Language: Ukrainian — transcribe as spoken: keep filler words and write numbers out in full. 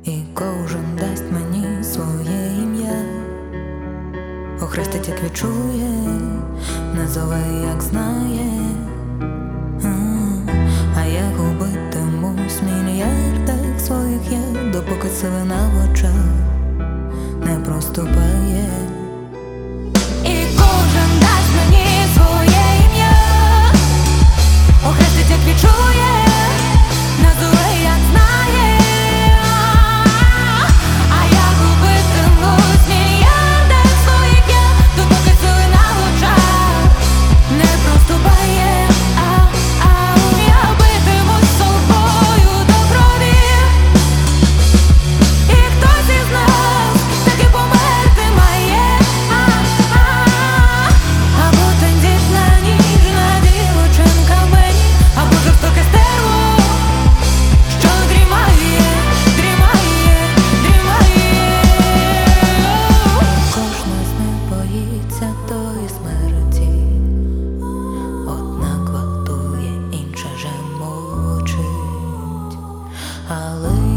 і кожен дасть мені своє ім'я, охрестить, як відчує, назове, як знає. А я губитимусь в мільярдах своїх я, допоки сивина в очах не проступає. І кожен дасть мені своє ім'я, охрестить, як відчує, назове, як знає. А я губитимусь в мільярдах своїх я, допоки сивина в очах не проступає. Але